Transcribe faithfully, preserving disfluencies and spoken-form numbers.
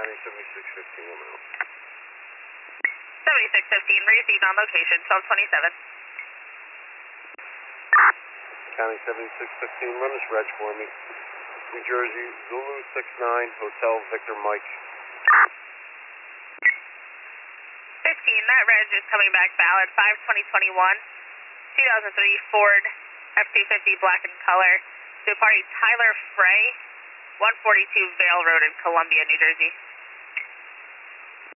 County seventy-six fifteen, one out. seventy-six fifteen, received on location, twelve twenty-seven. County seventy-six fifteen, run this reg for me. New Jersey, Zulu six nine, Hotel Victor Mike. fifteen, that reg is coming back valid, five twenty twenty-one, two thousand three Ford F two fifty black in color, to party Tyler Frey, one forty-two Vale Road in Columbia, New Jersey.